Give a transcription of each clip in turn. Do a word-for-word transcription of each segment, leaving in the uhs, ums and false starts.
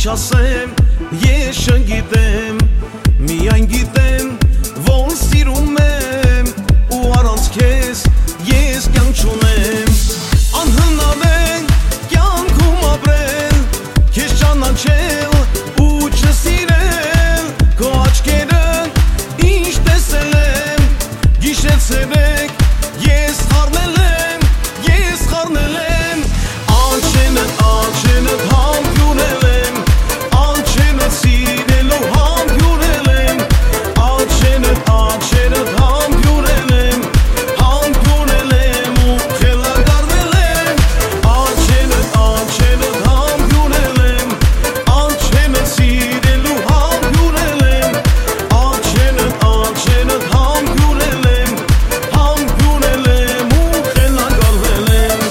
Չասեմ, ես չգիտեմ, միայն գիտեմ, որ սիրում եմ, ու առանց քեզ ես կյանք չունեմ։ Անհնար է կյանքում ապրել, քեզ ճանաչել ու չսիրել, քո աչքերը ինչ տեսել եմ, գիշեր ցերեկ ես խառնել եմ, ես խառնել եմ, անչենդ, անչենդ համբուրել եմ, անչենդ սիրելու համբուրել եմ, անչենդ, անչենդ համբուրել եմ, համբուրել եմ ու խելագարվել եմ, անչենդ, անչենդ համբուրել եմ, անչենդ սիրելու համբուրել եմ, անչենդ, անչենդ համբուրել եմ, համբուրել եմ ու խելագարվել եմ։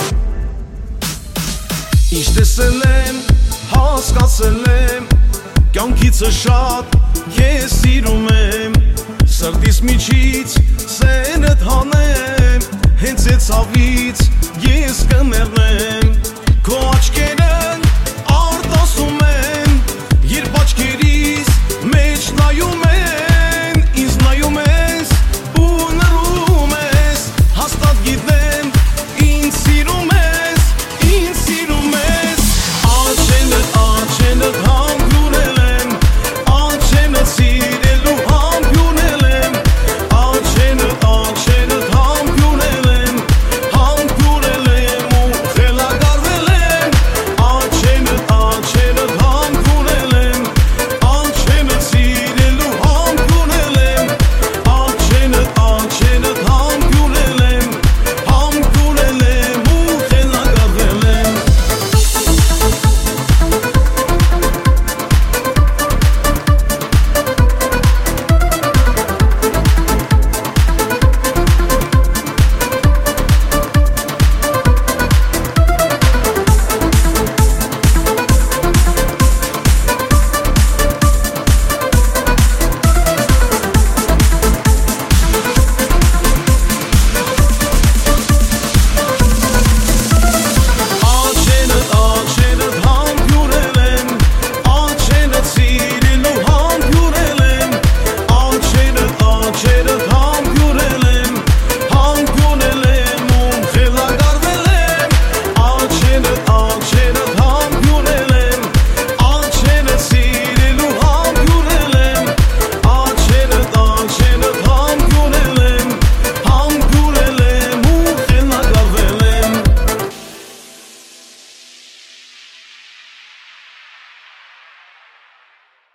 Ինչ տեսել եմ, հասկացել եմ, կյանքիցը շատ ես սիրում եմ, սրտիս միջից սերդ հանեմ, հենց այդ ցավից ես կմեռնեմ, քո աչքերն արտասում են, երբ աչքերիս մեջ նայում են, ինձ նայում ես ու նրում ես, հաստատ գիտեմ, ինձ սիրում ես, ինձ սիրում ես, անչենդ, անչենդ համբուրել եմ, անչենդ սիրելու համբուրել եմ, անչենդ, անչենդ